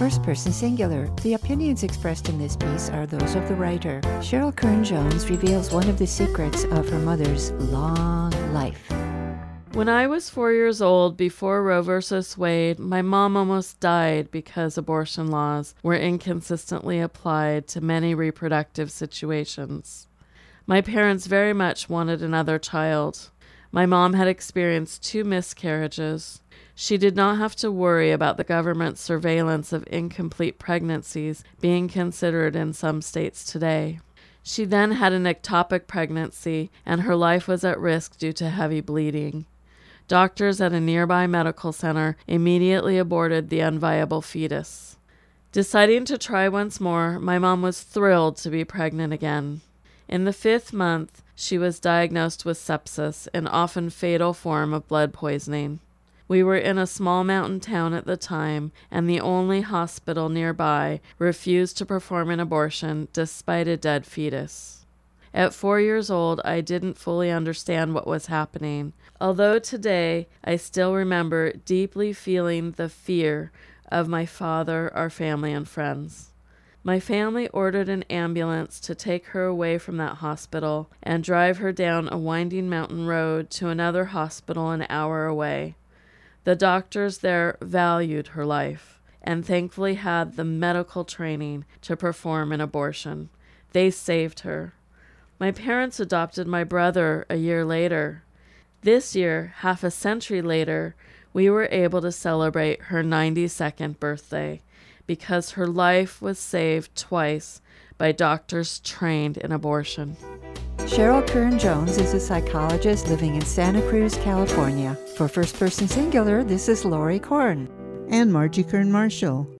first person singular. The opinions expressed in this piece are those of the writer. Cheryl Kern-Jones reveals one of the secrets of her mother's long life. When I was 4 years old, before Roe v. Wade, my mom almost died because abortion laws were inconsistently applied to many reproductive situations. My parents very much wanted another child. My mom had experienced 2 miscarriages. She did not have to worry about the government's surveillance of incomplete pregnancies being considered in some states today. She then had an ectopic pregnancy, and her life was at risk due to heavy bleeding. Doctors at a nearby medical center immediately aborted the unviable fetus. Deciding to try once more, my mom was thrilled to be pregnant again. In the 5th month, she was diagnosed with sepsis, an often fatal form of blood poisoning. We were in a small mountain town at the time, and the only hospital nearby refused to perform an abortion despite a dead fetus. At 4 years old, I didn't fully understand what was happening, although today I still remember deeply feeling the fear of my father, our family, and friends. My family ordered an ambulance to take her away from that hospital and drive her down a winding mountain road to another hospital an hour away. The doctors there valued her life and thankfully had the medical training to perform an abortion. They saved her. My parents adopted my brother a year later. This year, half a century later, we were able to celebrate her 92nd birthday because her life was saved twice by doctors trained in abortion. Cheryl Kern-Jones is a psychologist living in Santa Cruz, California. For First Person Singular, this is Lori Korn. And Margie Kern-Marshall.